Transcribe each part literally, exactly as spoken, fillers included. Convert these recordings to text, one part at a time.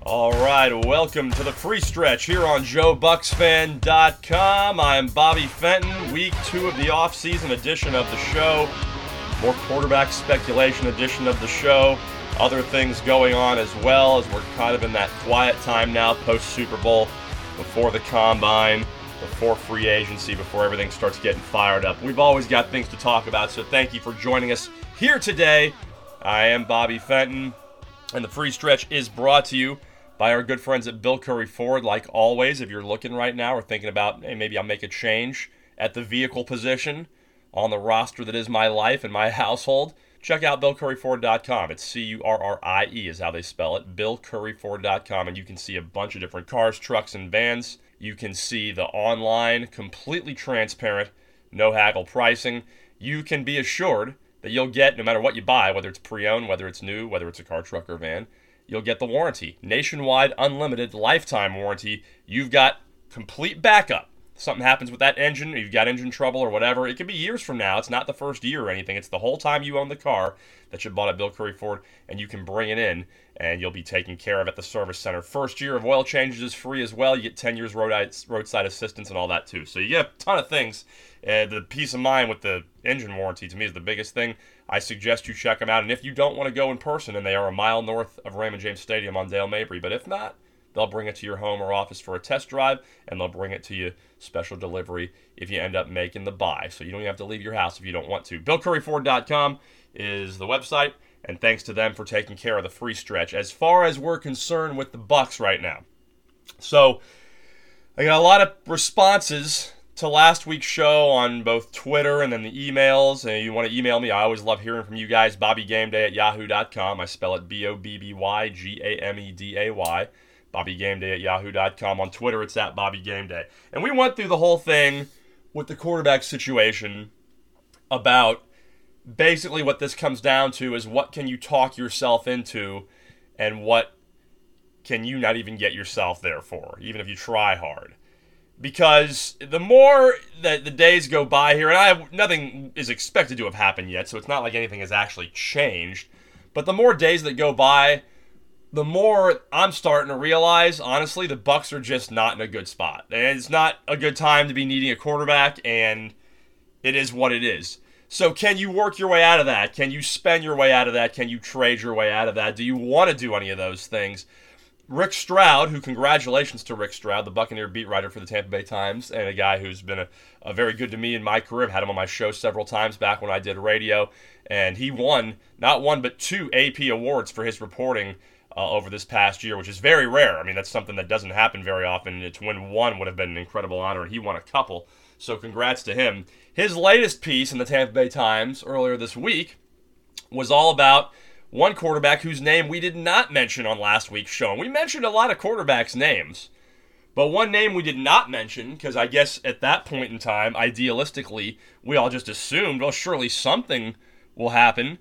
All right, welcome to the free stretch here on Joe Bucks Fan dot com. I'm Bobby Fenton, week two of the offseason edition of the show. More quarterback speculation edition of the show. Other things going on as well, as we're kind of in that quiet time now, post-Super Bowl, before the Combine, before free agency, before everything starts getting fired up. We've always got things to talk about, so thank you for joining us here today. I am Bobby Fenton, and the free stretch is brought to you by our good friends at Bill Curry Ford. Like always, if you're looking right now or thinking about, hey, maybe I'll make a change at the vehicle position on the roster that is my life and my household, check out Bill Curry Ford dot com. It's C U R R I E is how they spell it, Bill Curry Ford dot com, and you can see a bunch of different cars, trucks, and vans. You can see the online, completely transparent, no haggle pricing. You can be assured that you'll get, no matter what you buy, whether it's pre-owned, whether it's new, whether it's a car, truck, or van, you'll get the warranty. Nationwide, unlimited, lifetime warranty. You've got complete backup. Something happens with that engine, or you've got engine trouble or whatever, it could be years from now. It's not the first year or anything. It's the whole time you own the car that you bought at Bill Curry Ford, and you can bring it in, and you'll be taken care of at the service center. First year of oil changes is free as well. You get ten years road, roadside assistance and all that too. So you get a ton of things. Uh, the peace of mind with the engine warranty, to me, is the biggest thing. I suggest you check them out. And if you don't want to go in person, and they are a mile north of Raymond James Stadium on Dale Mabry, but if not, they'll bring it to your home or office for a test drive, and they'll bring it to you special delivery if you end up making the buy. So you don't even have to leave your house if you don't want to. Bill Curry Ford dot com is the website, and thanks to them for taking care of the free stretch. As far as we're concerned with the Bucks right now, so I got a lot of responses to last week's show on both Twitter and then the emails. And you want to email me, I always love hearing from you guys. Bobby Game Day at yahoo dot com. I spell it B O B B Y G A M E D A Y. Bobby Game Day at yahoo dot com. On Twitter, it's at Bobby Game Day. And we went through the whole thing with the quarterback situation about basically what this comes down to is what can you talk yourself into and what can you not even get yourself there for, even if you try hard. Because the more that the days go by here, and I have, nothing is expected to have happened yet, so it's not like anything has actually changed, but the more days that go by, the more I'm starting to realize, honestly, the Bucks are just not in a good spot. And it's not a good time to be needing a quarterback, and it is what it is. So can you work your way out of that? Can you spend your way out of that? Can you trade your way out of that? Do you want to do any of those things? Rick Stroud, who, congratulations to Rick Stroud, the Buccaneer beat writer for the Tampa Bay Times, and a guy who's been a, a very good to me in my career. I've had him on my show several times back when I did radio, and he won, not one, but two A P awards for his reporting Uh, over this past year, which is very rare. I mean, that's something that doesn't happen very often. To win one would have been an incredible honor, and he won a couple. So congrats to him. His latest piece in the Tampa Bay Times earlier this week was all about one quarterback whose name we did not mention on last week's show. And we mentioned a lot of quarterbacks' names, but one name we did not mention, because I guess at that point in time, idealistically, we all just assumed, well, surely something will happen,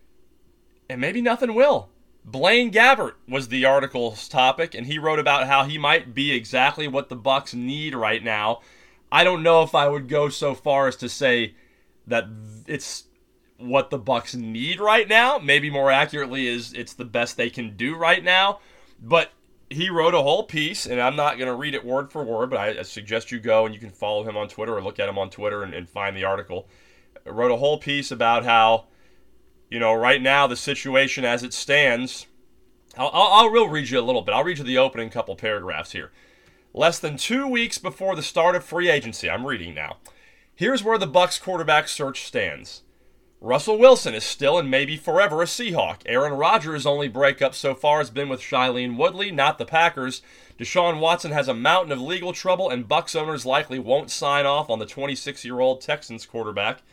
and maybe nothing will. Blaine Gabbert was the article's topic, and he wrote about how he might be exactly what the Bucks need right now. I don't know if I would go so far as to say that it's what the Bucks need right now. Maybe more accurately is it's the best they can do right now. But he wrote a whole piece, and I'm not going to read it word for word, but I, I suggest you go and you can follow him on Twitter or look at him on Twitter and, and find the article. He wrote a whole piece about how, you know, right now the situation as it stands, I'll, I'll, I'll read you a little bit. I'll read you the opening couple paragraphs here. Less than two weeks before the start of free agency, I'm reading now. Here's where the Bucks quarterback search stands. Russell Wilson is still and maybe forever a Seahawk. Aaron Rodgers' only breakup so far has been with Shailene Woodley, not the Packers. Deshaun Watson has a mountain of legal trouble, and Bucks owners likely won't sign off on the twenty-six-year-old Texans quarterback.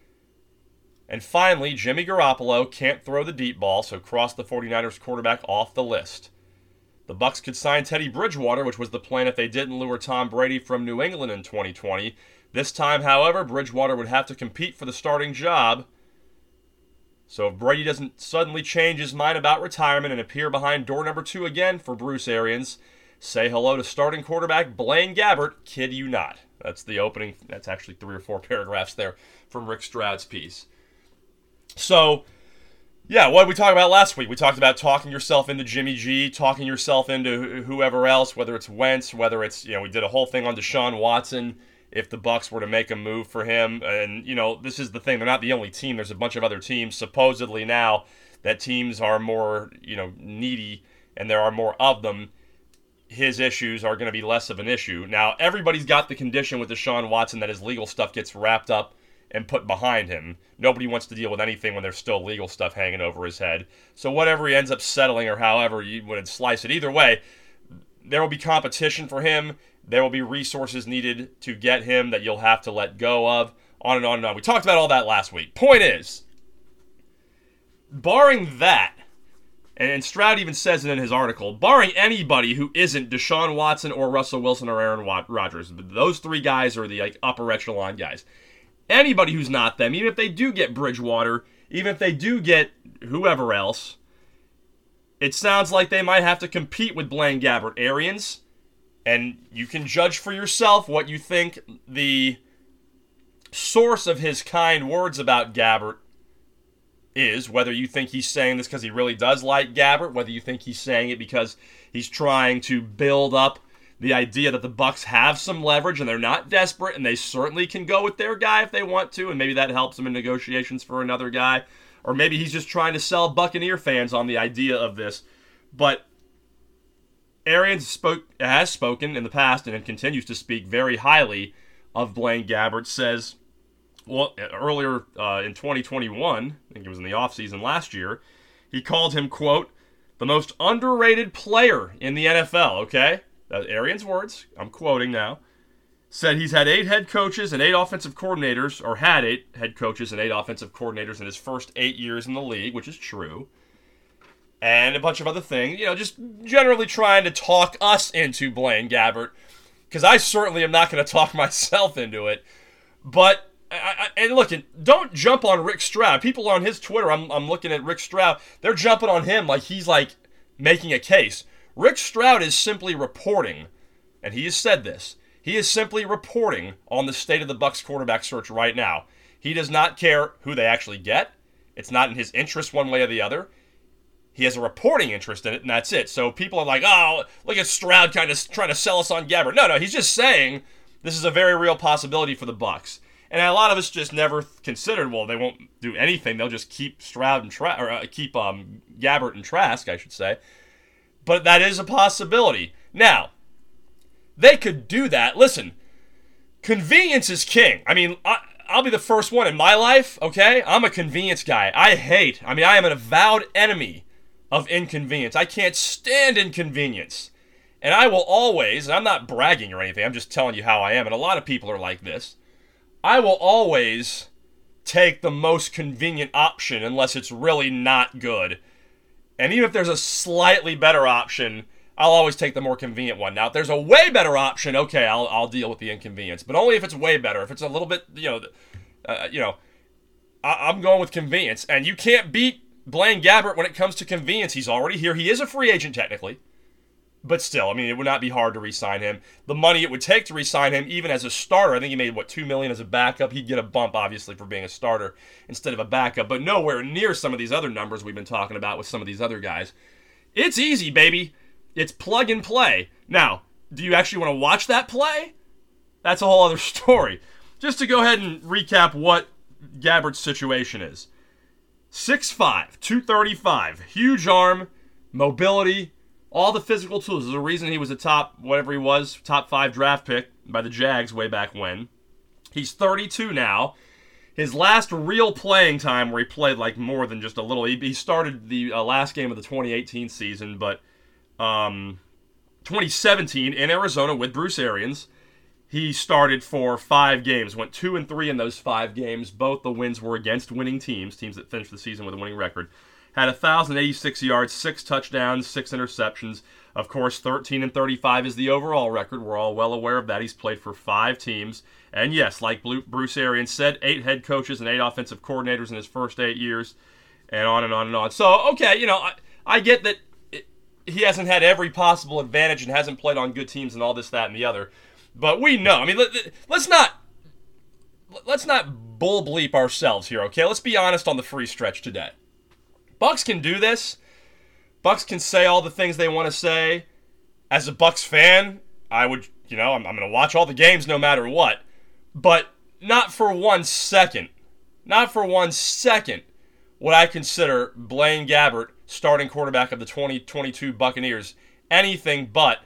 And finally, Jimmy Garoppolo can't throw the deep ball, so cross the 49ers quarterback off the list. The Bucks could sign Teddy Bridgewater, which was the plan if they didn't lure Tom Brady from New England in twenty twenty. This time, however, Bridgewater would have to compete for the starting job. So if Brady doesn't suddenly change his mind about retirement and appear behind door number two again for Bruce Arians, say hello to starting quarterback Blaine Gabbert, kid you not. That's the opening. That's actually three or four paragraphs there from Rick Stroud's piece. So Yeah, what did we talk about last week? We talked about talking yourself into Jimmy G, talking yourself into whoever else, whether it's Wentz, whether it's, you know, we did a whole thing on Deshaun Watson, if the Bucs were to make a move for him. And, you know, this is the thing. They're not the only team. There's a bunch of other teams, supposedly now, that teams are more, you know, needy, and there are more of them. His issues are going to be less of an issue. Now, everybody's got the condition with Deshaun Watson that his legal stuff gets wrapped up and put behind him. Nobody wants to deal with anything when there's still legal stuff hanging over his head. So whatever he ends up settling, or however you would slice it, either way, there will be competition for him. There will be resources needed to get him that you'll have to let go of, on and on and on. We talked about all that last week. Point is, barring that, and Stroud even says it in his article, barring anybody who isn't Deshaun Watson or Russell Wilson or Aaron Rodgers, those three guys are the like upper echelon guys. Anybody who's not them, even if they do get Bridgewater, even if they do get whoever else, it sounds like they might have to compete with Blaine Gabbert. Arians, and you can judge for yourself what you think the source of his kind words about Gabbert is, whether you think he's saying this because he really does like Gabbert, whether you think he's saying it because he's trying to build up the idea that the Bucs have some leverage and they're not desperate and they certainly can go with their guy if they want to, and maybe that helps them in negotiations for another guy. Or maybe he's just trying to sell Buccaneer fans on the idea of this. But Arians spoke, has spoken in the past and continues to speak very highly of Blaine Gabbert. Says, well, earlier uh, in twenty twenty-one, I think it was in the offseason last year, he called him, quote, the most underrated player in the N F L, okay? That's Arians' words, I'm quoting now. Said he's had eight head coaches and eight offensive coordinators, or had eight head coaches and eight offensive coordinators in his first eight years in the league, which is true. And a bunch of other things, you know, just generally trying to talk us into Blaine Gabbert, because I certainly am not going to talk myself into it. But, I, I, and look, don't jump on Rick Stroud. People on his Twitter, I'm, I'm looking at Rick Stroud, they're jumping on him like he's like making a case. Rick Stroud is simply reporting, and he has said this, he is simply reporting on the state of the Bucs quarterback search right now. He does not care who they actually get. It's not in his interest one way or the other. He has a reporting interest in it, and that's it. So people are like, oh, look at Stroud kind of trying to sell us on Gabbert. No, no, he's just saying this is a very real possibility for the Bucs. And a lot of us just never considered, well, they won't do anything. They'll just keep Stroud and Tra- or uh, keep um, Gabbert and Trask, I should say. But that is a possibility. Now, they could do that. Listen, convenience is king. I mean, I, I'll be the first one in my life, okay? I'm a convenience guy. I hate, I mean, I am an avowed enemy of inconvenience. I can't stand inconvenience. And I will always, and I'm not bragging or anything, I'm just telling you how I am, and a lot of people are like this, I will always take the most convenient option unless it's really not good. And even if there's a slightly better option, I'll always take the more convenient one. Now, if there's a way better option, okay, I'll I'll deal with the inconvenience. But only if it's way better. If it's a little bit, you know, uh, you know, I, I'm going with convenience. And you can't beat Blaine Gabbert when it comes to convenience. He's already here. He is a free agent technically. But still, I mean, it would not be hard to re-sign him. The money it would take to re-sign him, even as a starter, I think he made, what, two million dollars as a backup. He'd get a bump, obviously, for being a starter instead of a backup, but nowhere near some of these other numbers we've been talking about with some of these other guys. It's easy, baby. It's plug and play. Now, do you actually want to watch that play? That's a whole other story. Just to go ahead and recap what Gabbert's situation is. six five, two thirty-five, huge arm, mobility, all the physical tools. There's a reason he was a top, whatever he was, top five draft pick by the Jags way back when. He's thirty-two now. His last real playing time where he played like more than just a little, he, he started the uh, last game of the twenty eighteen season, but um, twenty seventeen in Arizona with Bruce Arians, he started for five games, went two and three in those five games. Both the wins were against winning teams, teams that finished the season with a winning record. Had one thousand eighty-six yards, six touchdowns, six interceptions. Of course, thirteen and thirty-five is the overall record. We're all well aware of that. He's played for five teams. And yes, like Bruce Arians said, eight head coaches and eight offensive coordinators in his first eight years. And on and on and on. So, okay, you know, I, I get that it, he hasn't had every possible advantage and hasn't played on good teams and all this, that, and the other. But we know. I mean, let, let's not let's not bull bleep ourselves here, okay? Let's be honest on the free stretch today. Bucks can do this. Bucks can say all the things they want to say. As a Bucks fan, I would, you know, I'm, I'm going to watch all the games no matter what. But not for one second, not for one second would I consider Blaine Gabbert, starting quarterback of the twenty twenty-two Buccaneers, anything but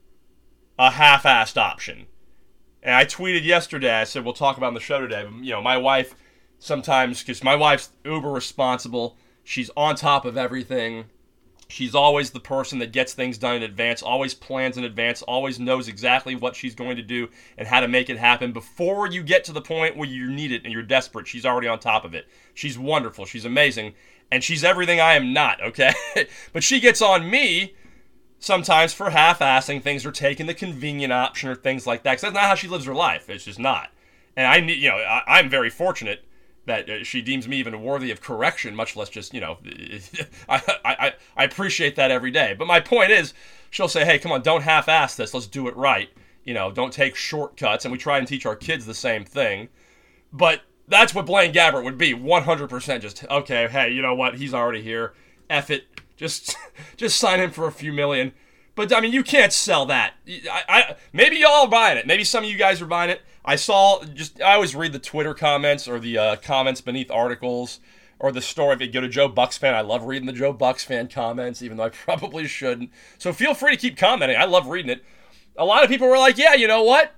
a half-assed option. And I tweeted yesterday, I said, we'll talk about it on the show today. You know, my wife sometimes, because my wife's uber responsible, she's on top of everything. She's always the person that gets things done in advance, always plans in advance, always knows exactly what she's going to do and how to make it happen. Before you get to the point where you need it and you're desperate, she's already on top of it. She's wonderful. She's amazing. And she's everything I am not, okay? But she gets on me sometimes for half-assing things or taking the convenient option or things like that. Because that's not how she lives her life. It's just not. And I need, you know, I, I'm very fortunate that uh, she deems me even worthy of correction, much less just, you know, I, I I appreciate that every day. But my point is, she'll say, hey, come on, don't half-ass this. Let's do it right. You know, don't take shortcuts. And we try and teach our kids the same thing. But that's what Blaine Gabbert would be, one hundred percent just, okay, hey, you know what? He's already here. F it. Just just sign him for a few million. But, I mean, you can't sell that. I, I Maybe y'all are buying it. Maybe some of you guys are buying it. I saw, just I always read the Twitter comments or the uh, comments beneath articles or the story. If you go to Joe Bucks Fan, I love reading the Joe Bucks Fan comments, even though I probably shouldn't. So feel free to keep commenting. I love reading it. A lot of people were like, yeah, you know what?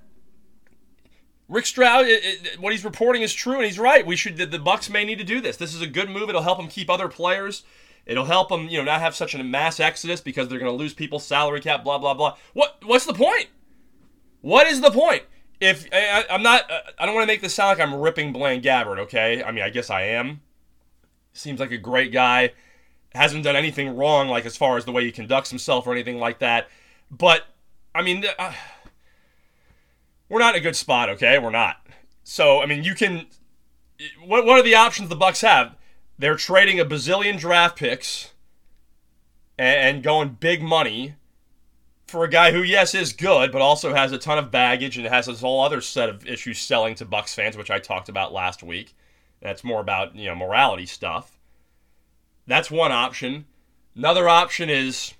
Rick Stroud, it, it, what he's reporting is true, and he's right. We should. The, the Bucks may need to do this. This is a good move. It'll help them keep other players. It'll help them, you know, not have such a mass exodus because they're going to lose people's salary cap, blah, blah, blah. What? What's the point? What is the point? If I, I'm not, I don't want to make this sound like I'm ripping Blaine Gabbert, okay? I mean, I guess I am. Seems like a great guy. Hasn't done anything wrong, like as far as the way he conducts himself or anything like that. But, I mean, uh, we're not in a good spot, okay? We're not. So, I mean, you can, what, what are the options the Bucks have? They're trading a bazillion draft picks and, and going big money for a guy who, yes, is good, but also has a ton of baggage and has this whole other set of issues selling to Bucks fans, which I talked about last week. That's more about, you know, morality stuff. That's one option. Another option is,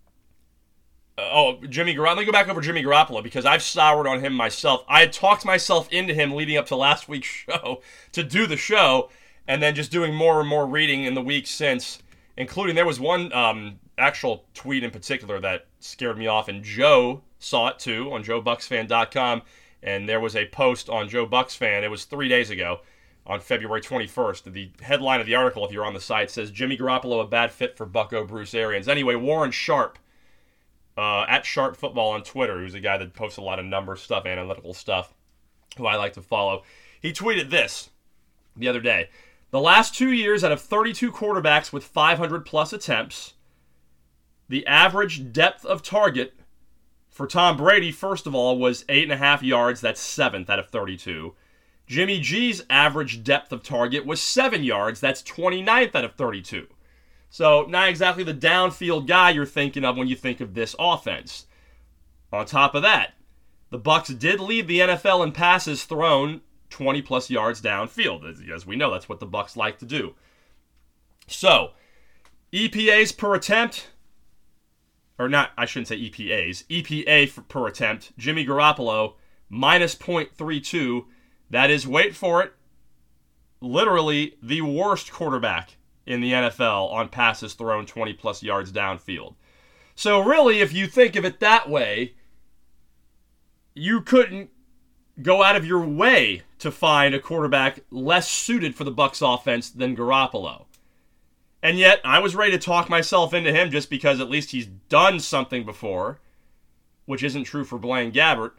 uh, oh, Jimmy Garoppolo. Let me go back over Jimmy Garoppolo because I've soured on him myself. I had talked myself into him leading up to last week's show to do the show, and then just doing more and more reading in the week since, including there was one um, actual tweet in particular that scared me off, and Joe saw it too on joe bucks fan dot com, and there was a post on Joe Bucks Fan, it was three days ago, on February twenty-first. The headline of the article, if you're on the site, says, Jimmy Garoppolo a bad fit for Bucko Bruce Arians. Anyway, Warren Sharp, uh, at Sharp Football on Twitter, who's a guy that posts a lot of number stuff, analytical stuff, who I like to follow, he tweeted this the other day. The last two years, out of thirty-two quarterbacks with five hundred plus attempts, the average depth of target for Tom Brady, first of all, was eight and a half yards. That's seventh out of thirty-two. Jimmy G's average depth of target was seven yards. That's twenty-ninth out of thirty-two. So not exactly the downfield guy you're thinking of when you think of this offense. On top of that, the Bucks did lead the N F L in passes thrown twenty plus yards downfield. As, as we know, that's what the Bucks like to do. So, E P As per attempt, or not, I shouldn't say E P As, E P A for, per attempt, Jimmy Garoppolo, minus point three two. That is, wait for it, literally the worst quarterback in the N F L on passes thrown twenty plus yards downfield. So really, if you think of it that way, you couldn't go out of your way to find a quarterback less suited for the Bucs offense than Garoppolo. And yet, I was ready to talk myself into him just because at least he's done something before, which isn't true for Blaine Gabbert.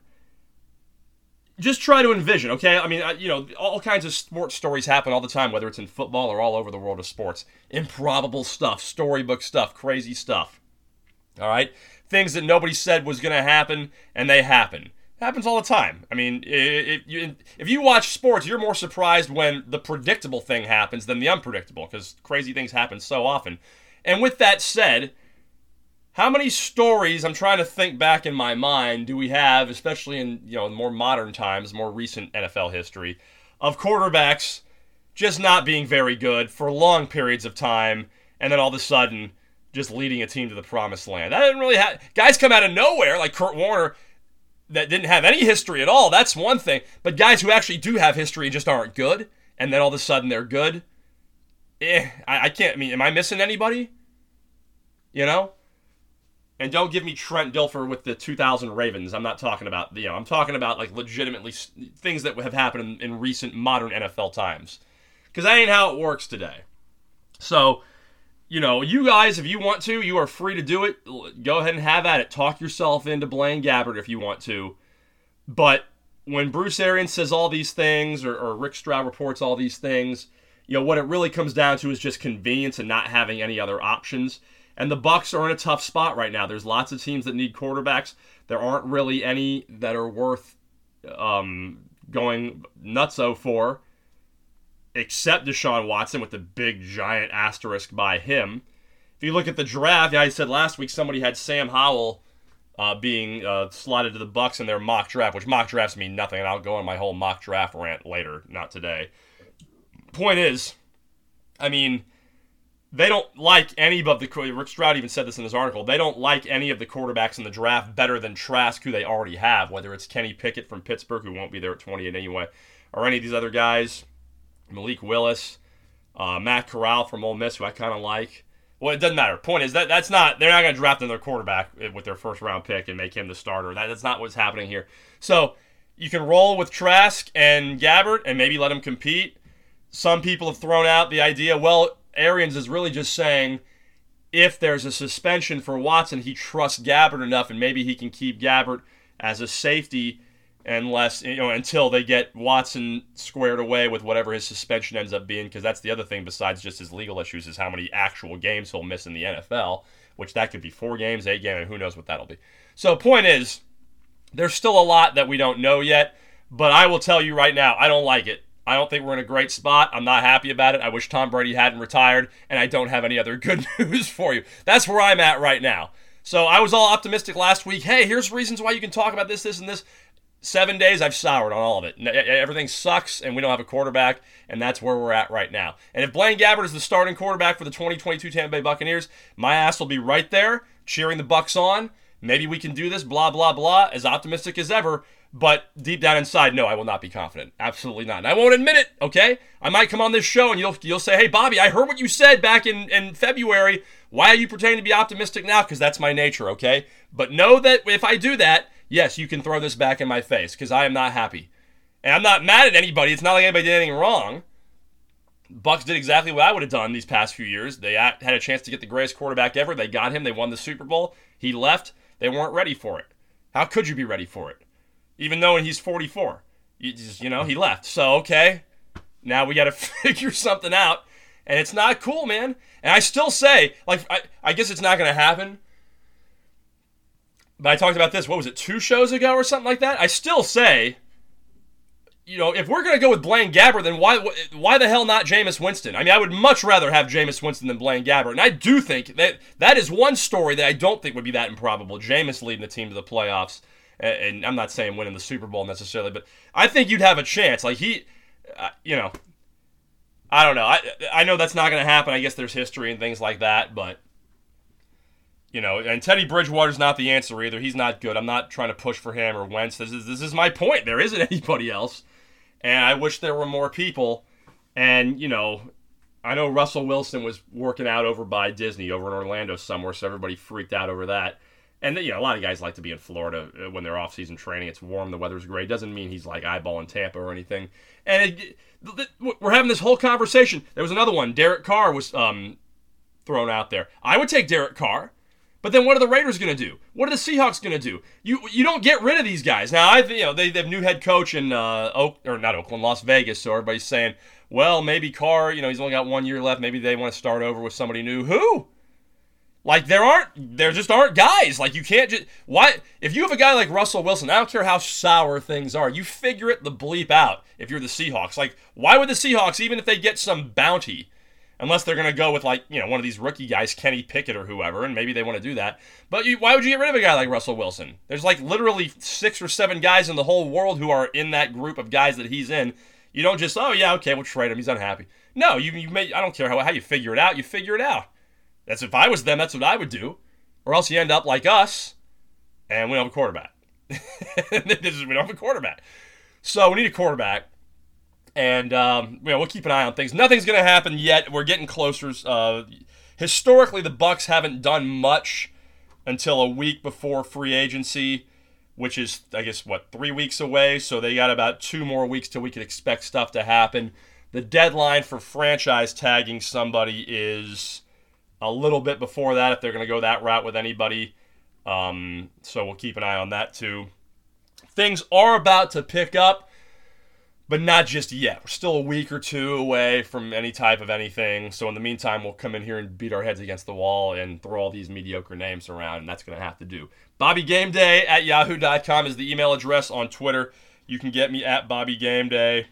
Just try to envision, okay? I mean, you know, all kinds of sports stories happen all the time, whether it's in football or all over the world of sports. Improbable stuff, storybook stuff, crazy stuff. All right? Things that nobody said was going to happen, and they happen. It happens all the time. I mean, if you, if you watch sports, you're more surprised when the predictable thing happens than the unpredictable, because crazy things happen so often. And with that said, how many stories, I'm trying to think back in my mind, do we have, especially in, you know, more modern times, more recent N F L history, of quarterbacks just not being very good for long periods of time and then all of a sudden just leading a team to the promised land. That didn't really have guys come out of nowhere like Kurt Warner that didn't have any history at all. That's one thing. But guys who actually do have history and just aren't good, and then all of a sudden they're good. Eh, I, I can't. I mean, am I missing anybody? You know? And don't give me Trent Dilfer with the two thousand Ravens. I'm not talking about, you know, I'm talking about like legitimately things that have happened in, in recent modern N F L times. Because that ain't how it works today. So, you know, you guys, if you want to, you are free to do it. Go ahead and have at it. Talk yourself into Blaine Gabbert if you want to. But when Bruce Arians says all these things, or, or Rick Stroud reports all these things, you know, what it really comes down to is just convenience and not having any other options. And the Bucs are in a tough spot right now. There's lots of teams that need quarterbacks. There aren't really any that are worth um, going nutso for, except Deshaun Watson with the big giant asterisk by him. If you look at the draft, I said last week somebody had Sam Howell uh, being uh, slotted to the Bucs in their mock draft, which mock drafts mean nothing, and I'll go on my whole mock draft rant later, not today. Point is, I mean, they don't like any of the, Rick Stroud even said this in his article, they don't like any of the quarterbacks in the draft better than Trask, who they already have, whether it's Kenny Pickett from Pittsburgh, who won't be there at twenty-eight anyway, or any of these other guys, Malik Willis, uh, Matt Corral from Ole Miss, who I kind of like. Well, it doesn't matter. Point is, that that's not, they're not going to draft another quarterback with their first round pick and make him the starter. That, that's not what's happening here. So, you can roll with Trask and Gabbert and maybe let him compete. Some people have thrown out the idea, well, Arians is really just saying if there's a suspension for Watson, he trusts Gabbert enough and maybe he can keep Gabbert as a safety unless, you know, until they get Watson squared away with whatever his suspension ends up being, because that's the other thing besides just his legal issues is how many actual games he'll miss in the N F L, which that could be four games, eight games, and who knows what that'll be. So point is, there's still a lot that we don't know yet, but I will tell you right now, I don't like it. I don't think we're in a great spot. I'm not happy about it. I wish Tom Brady hadn't retired, and I don't have any other good news for you. That's where I'm at right now. So I was all optimistic last week. Hey, here's reasons why you can talk about this, this, and this. Seven days, I've soured on all of it. Everything sucks, and we don't have a quarterback, and that's where we're at right now. And if Blaine Gabbert is the starting quarterback for the twenty twenty-two Tampa Bay Buccaneers, my ass will be right there, cheering the Bucs on. Maybe we can do this, blah, blah, blah, as optimistic as ever. But deep down inside, no, I will not be confident. Absolutely not. And I won't admit it, okay? I might come on this show and you'll you'll say, hey, Bobby, I heard what you said back in, in February. Why are you pretending to be optimistic now? Because that's my nature, okay? But know that if I do that, yes, you can throw this back in my face because I am not happy. And I'm not mad at anybody. It's not like anybody did anything wrong. Bucs did exactly what I would have done these past few years. They had a chance to get the greatest quarterback ever. They got him. They won the Super Bowl. He left. They weren't ready for it. How could you be ready for it? Even though he's forty-four. You, just, you know, he left. So, okay, now we got to figure something out. And it's not cool, man. And I still say, like, I, I guess it's not going to happen. But I talked about this, what was it, two shows ago or something like that? I still say, you know, if we're going to go with Blaine Gabbert, then why why the hell not Jameis Winston? I mean, I would much rather have Jameis Winston than Blaine Gabbert. And I do think that that is one story that I don't think would be that improbable. Jameis leading the team to the playoffs. And I'm not saying winning the Super Bowl necessarily, but I think you'd have a chance. Like, he, uh, you know, I don't know. I I know that's not going to happen. I guess there's history and things like that, but, you know, and Teddy Bridgewater's not the answer either. He's not good. I'm not trying to push for him or Wentz. This is, this is my point. There isn't anybody else, and I wish there were more people. And, you know, I know Russell Wilson was working out over by Disney, over in Orlando somewhere, so everybody freaked out over that. And, you know, a lot of guys like to be in Florida when they're off-season training. It's warm, the weather's great. Doesn't mean he's like eyeballing Tampa or anything. And it, we're having this whole conversation. There was another one. Derek Carr was um, thrown out there. I would take Derek Carr. But then what are the Raiders going to do? What are the Seahawks going to do? You you don't get rid of these guys. Now, I you know they, they have new head coach in uh, Oak, or not Oakland, Las Vegas. So everybody's saying, well, maybe Carr, you know, he's only got one year left. Maybe they want to start over with somebody new. Who? Like, there aren't, there just aren't guys. Like, you can't just, why, if you have a guy like Russell Wilson, I don't care how sour things are, you figure it the bleep out if you're the Seahawks. Like, why would the Seahawks, even if they get some bounty, unless they're going to go with, like, you know, one of these rookie guys, Kenny Pickett or whoever, and maybe they want to do that, but you, why would you get rid of a guy like Russell Wilson? There's, like, literally six or seven guys in the whole world who are in that group of guys that he's in. You don't just, oh, yeah, okay, we'll trade him, he's unhappy. No, you, you may, I don't care how, how you figure it out, you figure it out. That's if I was them, that's what I would do. Or else you end up like us, and we don't have a quarterback. we don't have a quarterback. So we need a quarterback. And um, you know, we'll keep an eye on things. Nothing's going to happen yet. We're getting closer. Uh, historically, the Bucs haven't done much until a week before free agency, which is, I guess, what, three weeks away? So they got about two more weeks till we can expect stuff to happen. The deadline for franchise tagging somebody is a little bit before that if they're going to go that route with anybody. Um, so we'll keep an eye on that too. Things are about to pick up, but not just yet. We're still a week or two away from any type of anything. So in the meantime, we'll come in here and beat our heads against the wall and throw all these mediocre names around, and that's going to have to do. Bobby Game Day at yahoo dot com is the email address. On Twitter, you can get me at Bobby Game Day.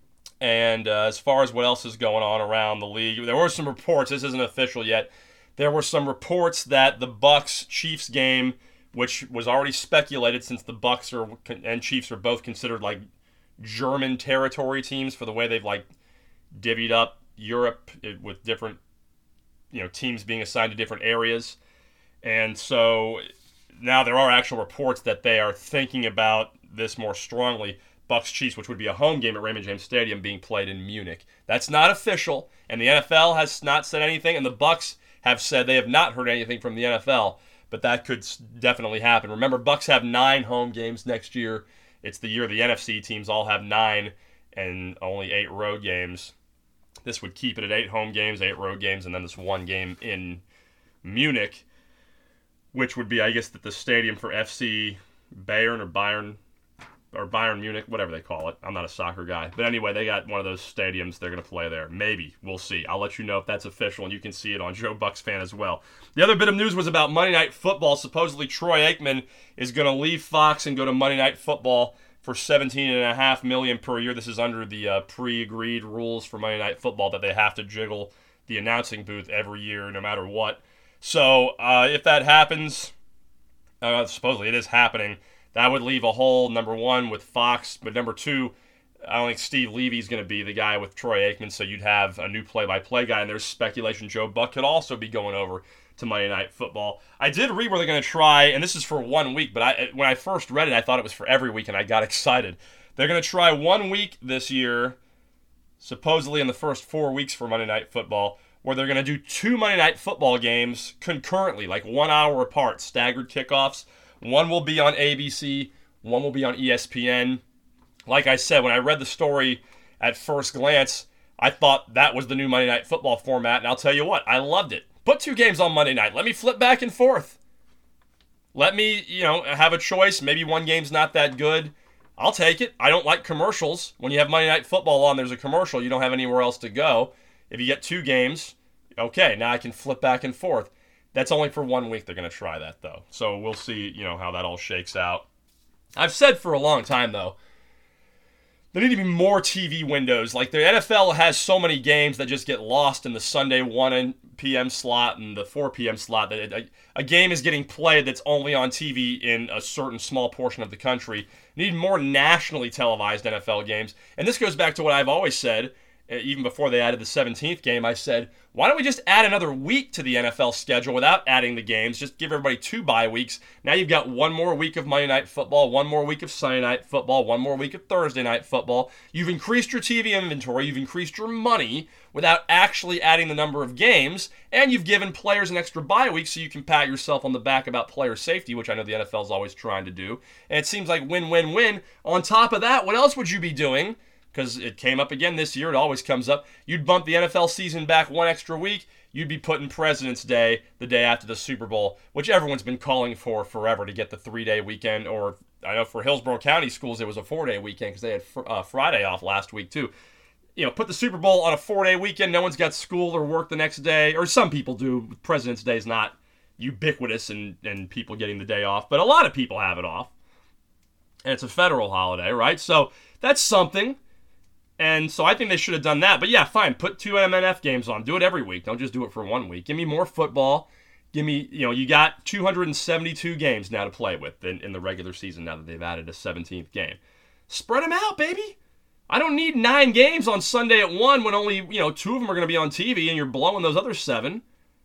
And uh, as far as what else is going on around the league, there were some reports. This isn't official yet. There were some reports that the Bucs-Chiefs game, which was already speculated since the Bucs are and Chiefs are both considered like German territory teams for the way they've like divvied up Europe with different, you know, teams being assigned to different areas. And so now there are actual reports that they are thinking about this more strongly. Bucs-Chiefs, which would be a home game at Raymond James Stadium, being played in Munich. That's not official, and the N F L has not said anything, and the Bucs have said they have not heard anything from the N F L, but that could definitely happen. Remember, Bucs have nine home games next year. It's the year the N F C teams all have nine and only eight road games. This would keep it at eight home games, eight road games, and then this one game in Munich, which would be, I guess, that the stadium for F C Bayern or Bayern or Bayern Munich, whatever they call it. I'm not a soccer guy. But anyway, they got one of those stadiums. They're going to play there. Maybe. We'll see. I'll let you know if that's official, and you can see it on Joe Bucks Fan as well. The other bit of news was about Monday Night Football. Supposedly, Troy Aikman is going to leave Fox and go to Monday Night Football for seventeen point five million dollars per year. This is under the uh, pre-agreed rules for Monday Night Football that they have to jiggle the announcing booth every year, no matter what. So, uh, if that happens, uh, supposedly it is happening, that would leave a hole, number one, with Fox. But number two, I don't think Steve Levy's going to be the guy with Troy Aikman, so you'd have a new play-by-play guy. And there's speculation Joe Buck could also be going over to Monday Night Football. I did read where they're going to try, and this is for one week, but I, when I first read it, I thought it was for every week, and I got excited. They're going to try one week this year, supposedly in the first four weeks for Monday Night Football, where they're going to do two Monday Night Football games concurrently, like one hour apart, staggered kickoffs. One will be on A B C, one will be on E S P N. Like I said, when I read the story at first glance, I thought that was the new Monday Night Football format, and I'll tell you what, I loved it. Put two games on Monday night. Let me flip back and forth. Let me, you know, have a choice. Maybe one game's not that good. I'll take it. I don't like commercials. When you have Monday Night Football on, there's a commercial. You don't have anywhere else to go. If you get two games, okay, now I can flip back and forth. That's only for one week they're going to try that, though. So we'll see, you know, how that all shakes out. I've said for a long time, though, there need to be more T V windows. Like, the N F L has so many games that just get lost in the Sunday one p.m. slot and the four p.m. slot. That it, a, a game is getting played that's only on T V in a certain small portion of the country. You need more nationally televised N F L games. And this goes back to what I've always said. Even before they added the seventeenth game, I said, why don't we just add another week to the N F L schedule without adding the games? Just give everybody two bye weeks. Now you've got one more week of Monday Night Football, one more week of Sunday Night Football, one more week of Thursday Night Football. You've increased your T V inventory, you've increased your money without actually adding the number of games, and you've given players an extra bye week so you can pat yourself on the back about player safety, which I know the N F L is always trying to do. And it seems like win-win-win. On top of that, what else would you be doing? Because it came up again this year. It always comes up. You'd bump the N F L season back one extra week. You'd be putting President's Day the day after the Super Bowl, which everyone's been calling for forever to get the three-day weekend. Or I know for Hillsborough County schools, it was a four-day weekend because they had fr- uh, Friday off last week too. You know, put the Super Bowl on a four-day weekend. No one's got school or work the next day. Or some people do. President's Day is not ubiquitous and and people getting the day off. But a lot of people have it off. And it's a federal holiday, right? So that's something. And so I think they should have done that. But yeah, fine. Put two M N F games on. Do it every week. Don't just do it for one week. Give me more football. Give me, you know, you got two hundred seventy-two games now to play with in, in the regular season now that they've added a seventeenth game. Spread them out, baby. I don't need nine games on Sunday at one when only, you know, two of them are going to be on T V and you're blowing those other seven.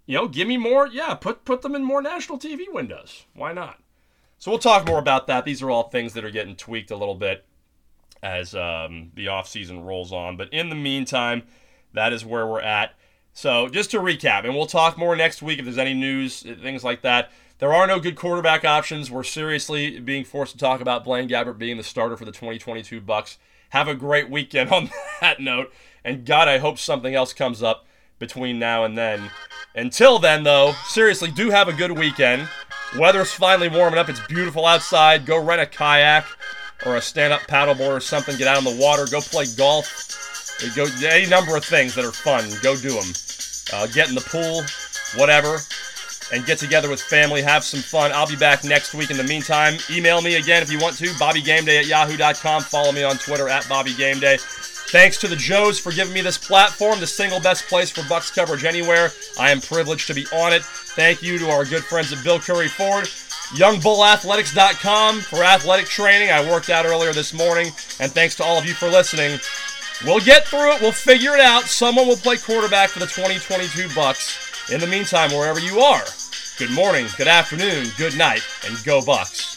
You know, give me more. Yeah, put put them in more national T V windows. Why not? So we'll talk more about that. These are all things that are getting tweaked a little bit as um, the offseason rolls on. But in the meantime, that is where we're at. So just to recap, and we'll talk more next week if there's any news, things like that. There are no good quarterback options. We're seriously being forced to talk about Blaine Gabbert being the starter for the twenty twenty-two Bucs. Have a great weekend on that note. And God, I hope something else comes up between now and then. Until then, though, seriously, do have a good weekend. Weather's finally warming up. It's beautiful outside. Go rent a kayak or a stand-up paddleboard or something. Get out on the water. Go play golf. Go any number of things that are fun. Go do them. Uh, get in the pool, whatever, and get together with family. Have some fun. I'll be back next week. In the meantime, email me again if you want to. Bobby Game Day at yahoo dot com. Follow me on Twitter at Bobby Game Day. Thanks to the Joes for giving me this platform, the single best place for Bucs coverage anywhere. I am privileged to be on it. Thank you to our good friends at Bill Curry Ford. young bull athletics dot com for athletic training. I worked out earlier this morning. And thanks to all of you for listening. We'll get through it. We'll figure it out. Someone will play quarterback for the twenty twenty-two Bucs. In the meantime, wherever you are, good morning, good afternoon, good night, and go Bucs.